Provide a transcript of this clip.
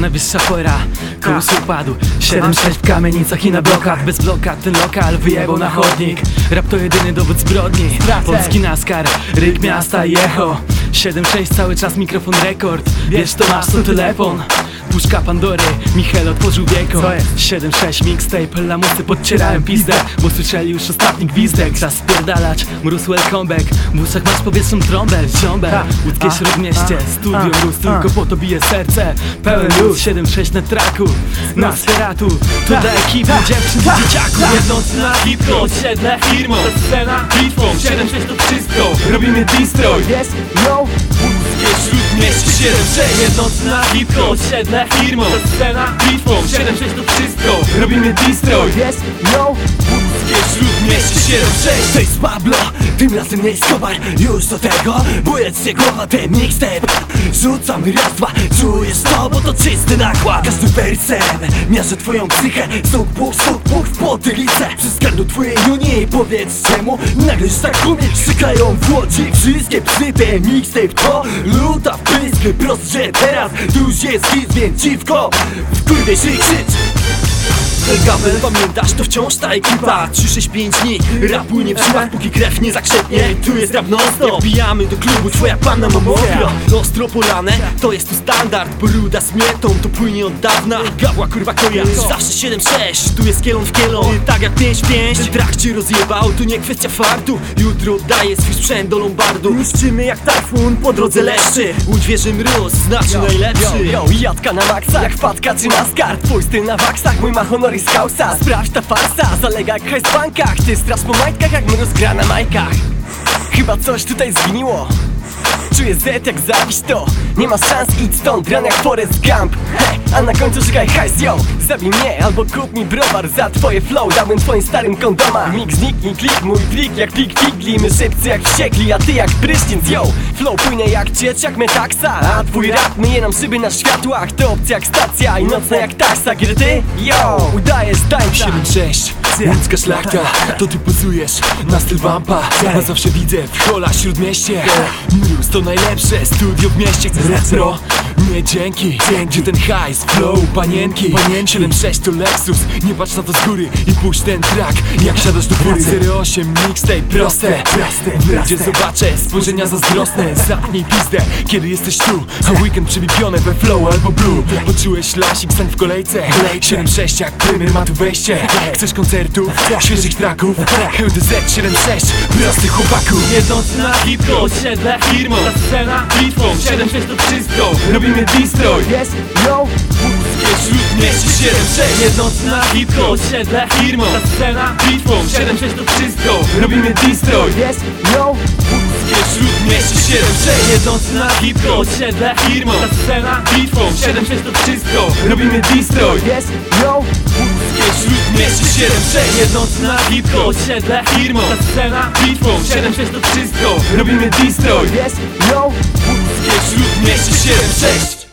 najwyższa pora. Kurs upadł, 7-6 w kamienicach i na blokach. Bez blokad ten lokal wyjebał na chodnik. Rap to jedyny dowód zbrodni. Polski NASCAR, ryk miasta i echo. 7-6 cały czas mikrofon rekord. Wiesz to masz to telefon. Puszka Pandory, Michel otworzył wieko. 7-6 mixtape, lamusy podcierałem pizdę, bo słyszeli już ostatni gwizdek. Czas spierdalać, mróz welcome back. W uszach masz powietrzną trąbę, ziombel. Łódzkie Śródmieście, studio luz, tylko po to bije serce. Pełen luz, 7-6 na traku, na sferatu. Tu dla ekipy, dziewczyn i dzieciaków. Jednący na hip-hop, osiedle firmą, scena bitwą, 7-6 to wszystko, robimy distro. Yes, yo, Łódzkie Śródmieście, 7-6. Jednący na hip-hop, osiedle firmą, scena bitwą, 7-6 to wszystko, robimy distro. yes, yo. Łódzkie Śródmieście, 7-6. To jest Pablo, tym razem nie jest towar. Już do tego, bujec się głowa, ten mixtape. Rzucam raz, dwa, czujesz to, bo to czysty nakład. Każdy wersem miażdżę twoją psychę. Stuk, puch w potylicę. Przyskarnu twojej Unii, powiedz czemu nagle tak umiesz. Szykają w Łodzi wszystkie psy. Ten mixtape to luta w pysk. Prost, że teraz tu już jest hit, więc dziwko w kurwie się krzycz. Gabel, pamiętasz, to wciąż ta ekipa 365 dni, rapu nie w żyłach, póki krew nie zakrzepnie. Tu jest rap non-stop, wbijamy do klubu, twoja panna ma mokro. Ostro polane, to jest tu standard, bo ruda z miętą, to płynie od dawna. Gabła kurwa kojarz, zawsze 7-6, tu jest kielon w kielon. Tak jak 5-5, drag cię rozjebał, to nie kwestia fartu. Jutro oddaję swój sprzęt do lombardu. Niszczymy jak tajfun, po drodze leszczy. Łódź wieży mróz, znaczy najlepszy. Yo, jadka na maksa, jak wpadka czy NASCAR. Twój styl na waksach, mój ma honor i skausa. Sprawdź ta farsa, zalega jak hajs w bankach. Ty straż po majtkach, jak mróz gra na majkach. Chyba coś tutaj zgniło. Czuję Z jak zabić to. Nie ma szans, idź stąd, run jak Forrest Gump. Hej, a na końcu żygaj hajs, yo. Zabij mnie albo kup mi browar za twoje flow. Dałbym twoim starym kondoma. Mix, zniknij, klik, mój trik jak pik figli. My szybcy jak wściekli, a ty jak prysznic, yo. Flow płynie jak ciecz, jak metaksa. A twój rap myje nam szyby na światłach. To opcja jak stacja i nocna jak taksa. Kiedy ty, yo, udajesz tańca. 7-6, łódzka szlachta, to ty pozujesz na styl wampa. A zawsze widzę w hola Śródmieście. Mróz to najlepsze studio w mieście. Retro, nie dzięki, gdzie ten hajs, flow, panienki. 7-6 to Lexus, nie patrz na to z góry i puść ten track jak siadasz do góry. 08 mixtape, proste, gdzie zobaczę spojrzenia zazdrosne. Zapnij pizdę, kiedy jesteś tu, a weekend przebipione we flow albo blue. Poczułeś lasik, stań w kolejce. 7-6 jak prymer ma tu wejście. Chcesz koncertów, świeżych tracków? LDZ 7-6, prostych chłopaków. Jednący na hip-hop, osiedle firmą, scena bitwą, 7-6 to wszystko, robimy distro. Yes, yo. Łódzkie Śródmieście, 7-6. Jednący na hip-hop, osiedle firmą, scena bitwą, 7-6 to wszystko, robimy distro. Yes, yo. Łódzkie Śródmieście, 7-6. Jednący na hip-hop, osiedle firmą, scena bitwą, 7-6 to wszystko, robimy distro. Yes, yo. Łódzkie Śródmieście, 7-6. Jednący na hip-hop, osiedle firmą, scena bitwą, 7-6 to wszystko, robimy distro. Yes, yo. Łódzkie Śródmieście, 7-6.